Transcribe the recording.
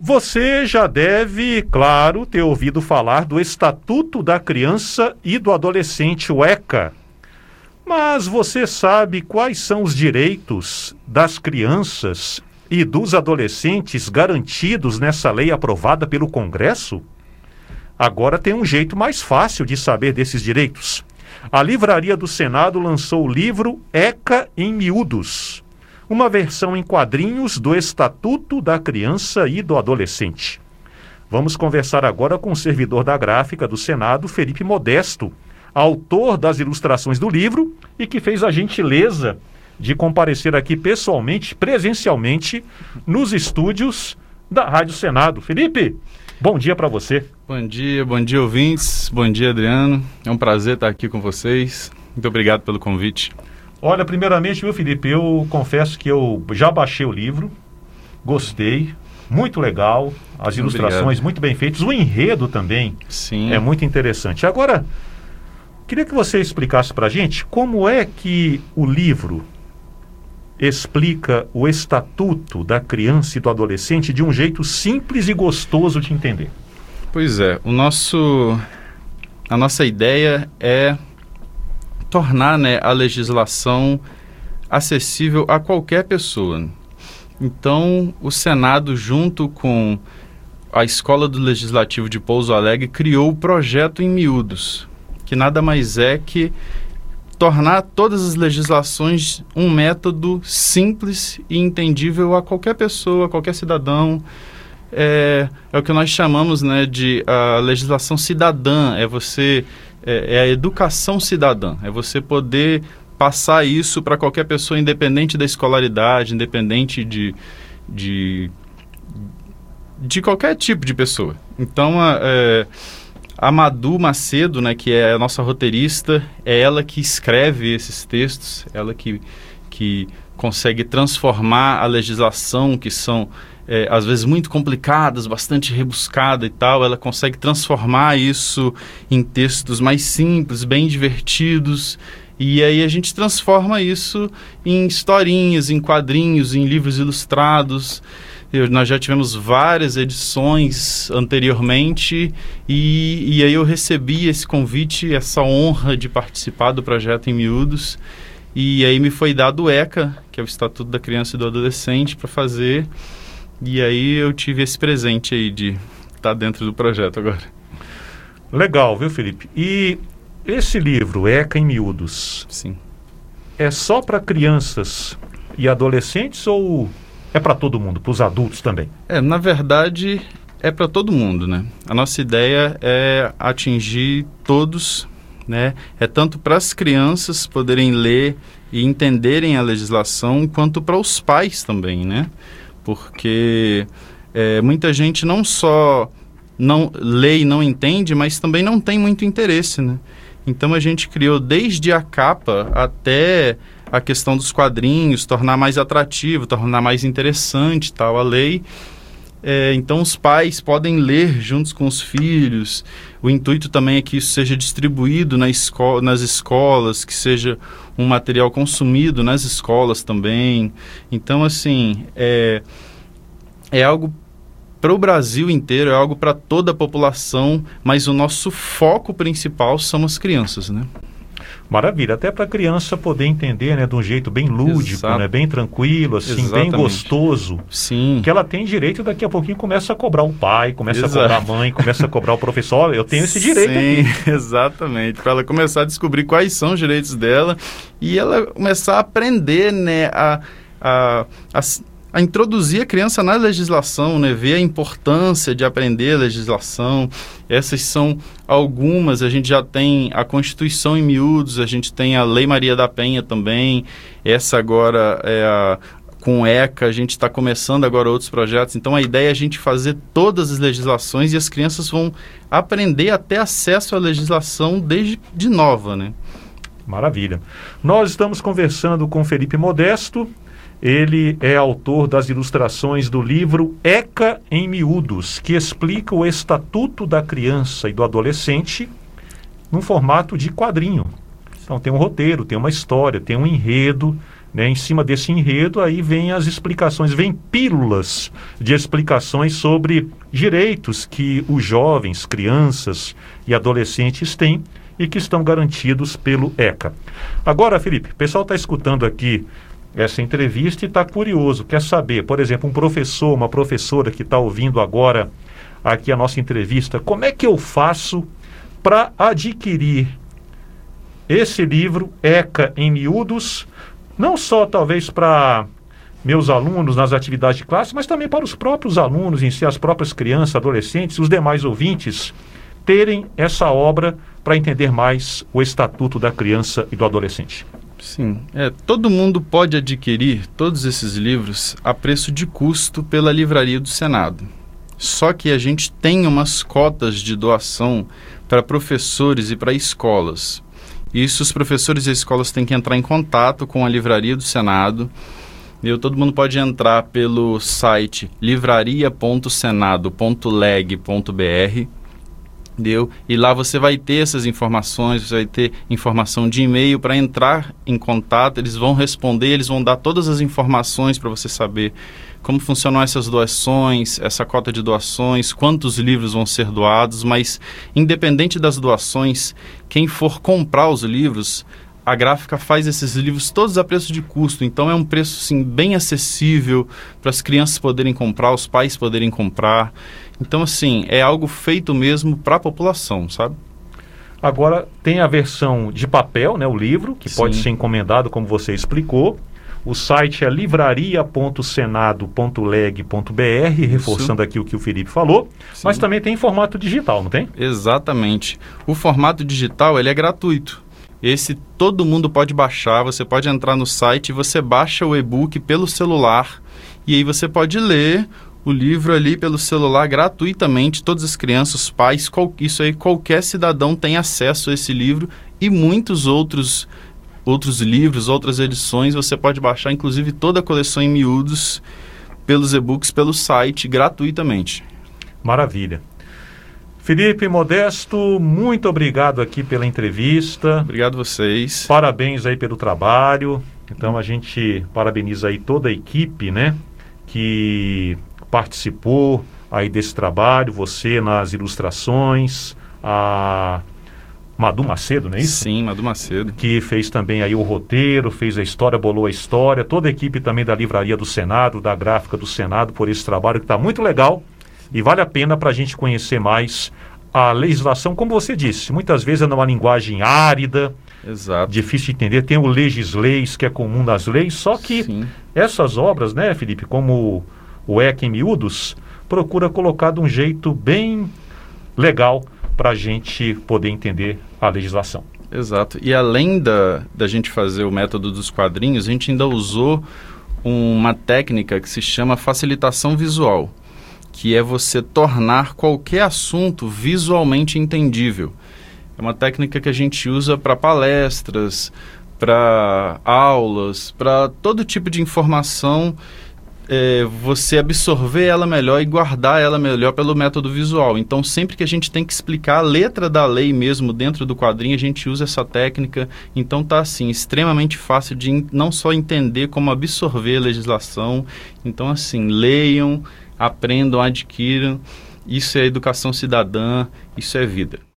Você já deve, claro, ter ouvido falar do Estatuto da Criança e do Adolescente, o ECA. Mas você sabe quais são os direitos das crianças e dos adolescentes garantidos nessa lei aprovada pelo Congresso? Agora tem um jeito mais fácil de saber desses direitos. A Livraria do Senado lançou o livro ECA em Miúdos, uma versão em quadrinhos do Estatuto da Criança e do Adolescente. Vamos conversar agora com o servidor da gráfica do Senado, Felipe Modesto, autor das ilustrações do livro e que fez a gentileza de comparecer aqui pessoalmente, presencialmente, nos estúdios da Rádio Senado. Felipe, bom dia para você. Bom dia ouvintes, bom dia Adriano, é um prazer estar aqui com vocês, muito obrigado pelo convite. Olha, primeiramente, viu, Felipe, eu confesso que eu já baixei o livro, gostei, muito legal, as ilustrações muito bem feitas, o enredo também. Sim. É muito interessante. Agora, queria que você explicasse para a gente como é que o livro explica o Estatuto da Criança e do Adolescente de um jeito simples e gostoso de entender. Pois é, a nossa ideia é tornar, a legislação acessível a qualquer pessoa. Então, o Senado, junto com a Escola do Legislativo de Pouso Alegre, criou o Projeto em Miúdos, que nada mais é que tornar todas as legislações um método simples e entendível a qualquer pessoa, a qualquer cidadão. É o que nós chamamos, de a legislação cidadã, é a educação cidadã, é você poder passar isso para qualquer pessoa, independente da escolaridade, independente de qualquer tipo de pessoa. Então, a Madu Macedo, que é a nossa roteirista, é ela que escreve esses textos, ela que consegue transformar a legislação, que são às vezes muito complicadas, bastante rebuscada e tal, ela consegue transformar isso em textos mais simples, bem divertidos, e aí a gente transforma isso em historinhas, em quadrinhos, em livros ilustrados. Nós já tivemos várias edições anteriormente e aí eu recebi esse convite, essa honra de participar do Projeto em Miúdos, e aí me foi dado o ECA, que é o Estatuto da Criança e do Adolescente, para fazer. E aí eu tive esse presente aí de estar dentro do projeto agora. Legal, viu, Felipe? E esse livro, ECA em Miúdos, sim, é só para crianças e adolescentes ou é para todo mundo, para os adultos também? Na verdade, é para todo mundo, A nossa ideia é atingir todos, É tanto para as crianças poderem ler e entenderem a legislação, quanto para os pais também, Porque muita gente não só não lê e não entende, mas também não tem muito interesse, Então a gente criou desde a capa até a questão dos quadrinhos, tornar mais atrativo, tornar mais interessante a lei. Então os pais podem ler juntos com os filhos. O intuito também é que isso seja distribuído nas escolas, que seja um material consumido nas escolas também. Então, assim, é algo para o Brasil inteiro, é algo para toda a população, mas o nosso foco principal são as crianças, Maravilha, até para a criança poder entender, de um jeito bem lúdico, bem tranquilo, assim, Exatamente. Bem gostoso. Sim. Que ela tem direito, daqui a pouquinho começa a cobrar o pai, começa a cobrar a mãe, começa a cobrar o professor. Eu tenho esse direito aqui. Sim, exatamente. Para ela começar a descobrir quais são os direitos dela e ela começar a aprender, a introduzir a criança na legislação, ver a importância de aprender a legislação. Essas são algumas. A gente já tem a Constituição em Miúdos, a gente tem a Lei Maria da Penha também. Essa agora com o ECA, a gente está começando agora outros projetos. Então a ideia é a gente fazer todas as legislações e as crianças vão aprender a ter acesso à legislação desde de nova, Maravilha. Nós estamos conversando com Felipe Modesto. Ele é autor das ilustrações do livro ECA em Miúdos, que explica o Estatuto da Criança e do Adolescente num formato de quadrinho. Então tem um roteiro, tem uma história, tem um enredo né? Em cima desse enredo, aí vem as explicações, vem pílulas de explicações sobre direitos que os jovens, crianças e adolescentes têm e que estão garantidos pelo ECA. Agora, Felipe, o pessoal está escutando aqui essa entrevista e está curioso, quer saber, por exemplo, um professor, uma professora que está ouvindo agora aqui a nossa entrevista, como é que eu faço para adquirir esse livro, ECA em miúdos, não só talvez para meus alunos nas atividades de classe, mas também para os próprios alunos em si, as próprias crianças, adolescentes, os demais ouvintes, terem essa obra para entender mais o Estatuto da Criança e do Adolescente. Sim, todo mundo pode adquirir todos esses livros a preço de custo pela Livraria do Senado. Só que a gente tem umas cotas de doação para professores e para escolas. Isso, os professores e as escolas têm que entrar em contato com a Livraria do Senado. Todo mundo pode entrar pelo site livraria.senado.leg.br. E lá você vai ter essas informações, você vai ter informação de e-mail para entrar em contato. Eles vão responder, eles vão dar todas as informações para você saber como funcionam essas doações, essa cota de doações, quantos livros vão ser doados, mas independente das doações, quem for comprar os livros, a gráfica faz esses livros todos a preço de custo, então é um preço assim, bem acessível para as crianças poderem comprar, os pais poderem comprar. Então, assim, é algo feito mesmo para a população, sabe? Agora, tem a versão de papel, né, o livro, que pode ser encomendado, como você explicou. O site é livraria.senado.leg.br, reforçando aqui o que o Felipe falou. Sim. Mas também tem em formato digital, não tem? Exatamente. O formato digital, ele é gratuito. Esse todo mundo pode baixar, você pode entrar no site e você baixa o e-book pelo celular e aí você pode ler o livro ali pelo celular gratuitamente, todas as crianças, os pais, isso aí qualquer cidadão tem acesso a esse livro e muitos outros livros, outras edições, você pode baixar inclusive toda a coleção em miúdos pelos e-books, pelo site, gratuitamente. Maravilha. Felipe Modesto, muito obrigado aqui pela entrevista. Obrigado a vocês. Parabéns aí pelo trabalho. Então a gente parabeniza aí toda a equipe, né, que participou aí desse trabalho, você nas ilustrações, a Madu Macedo, não é isso? Sim, Madu Macedo. Que fez também aí o roteiro, fez a história, bolou a história, toda a equipe também da Livraria do Senado, da Gráfica do Senado, por esse trabalho que está muito legal. E vale a pena para a gente conhecer mais a legislação, como você disse, muitas vezes é numa linguagem árida, exato, difícil de entender, tem o legisleis, que é comum nas leis, só que essas obras, né, Felipe, como o ECA em miúdos, procura colocar de um jeito bem legal para a gente poder entender a legislação. Exato, e além da gente fazer o método dos quadrinhos, a gente ainda usou uma técnica que se chama facilitação visual, que é você tornar qualquer assunto visualmente entendível. É uma técnica que a gente usa para palestras, para aulas, para todo tipo de informação, você absorver ela melhor e guardar ela melhor pelo método visual. Então, sempre que a gente tem que explicar a letra da lei mesmo dentro do quadrinho, a gente usa essa técnica. Então, tá assim, extremamente fácil de não só entender, como absorver a legislação. Então, assim, leiam, aprendam, adquiram. Isso é educação cidadã, isso é vida.